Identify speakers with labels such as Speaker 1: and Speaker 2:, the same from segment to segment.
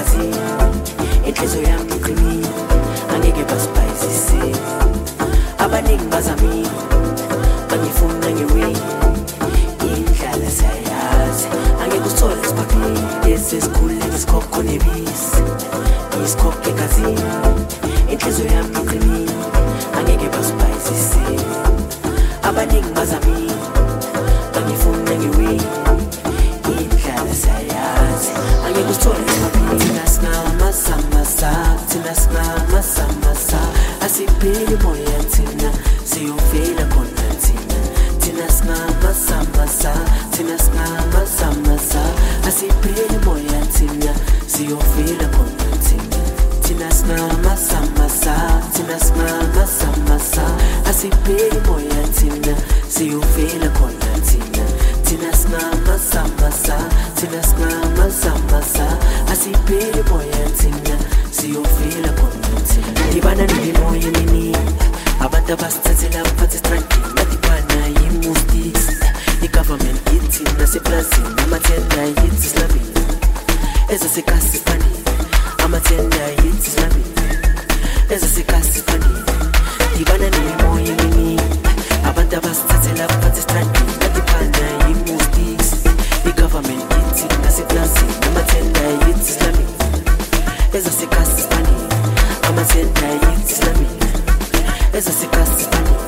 Speaker 1: egazini inhliziyo yami iqinile angeke basibhayisise abaningi bazamile bangifuna ngiwini indlala siyayazi angeke usithole isiphakile lesikhulile isikhokho nebisi isikhokho egazini inhliziyo yami iqinile angeke basibhayisise abaningi bazamile bangifuna ngiwini indlala siyayazi angeke usithole isiphakile thina singamasambasa thina singamasambasa asibheli moya thina siyovela khona thina singamasambasa thina singamasambasa asibheli moya thina siyovela khona thina singamasambasa thina singamasambasa asibheli moya thina siyovela khona thina singamasambasa thina singamasambasa asibheli moya thina siyovela khona dibana nemimoya eminingi abantu abasithathela phansi strandini badibana yi-mystics i-government ithi naseplazini amathenda yithi silabile ezasekasi fanele amathenda yithi silabile ezasekasi fanele dibana nemimoya eminingi abantu abasithathela phansi strandini badibana yi-mystics i-government ithi naseplazini amathenda yithi silabile ezasekasi fanele amathenda yithi silabile ezasekasi fanele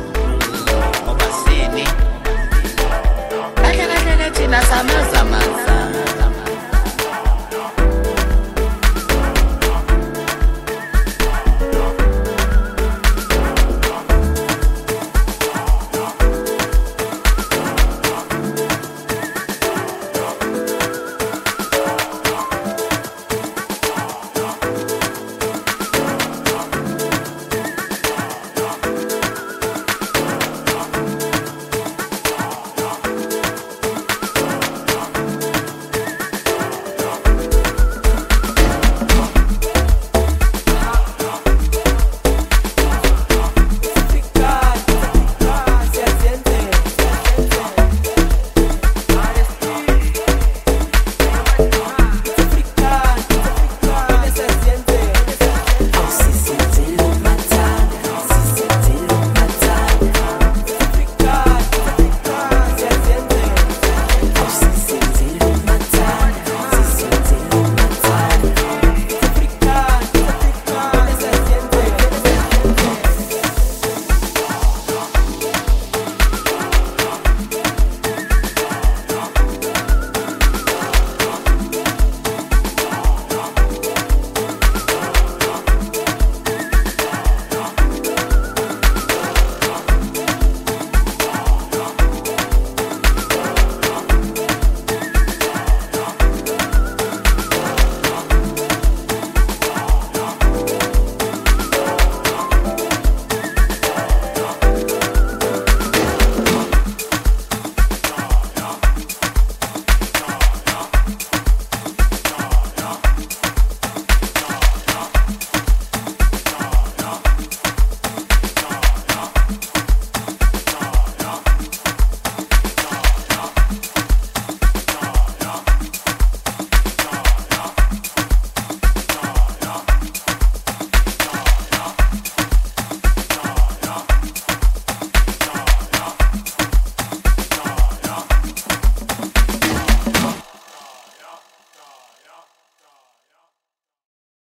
Speaker 2: Sama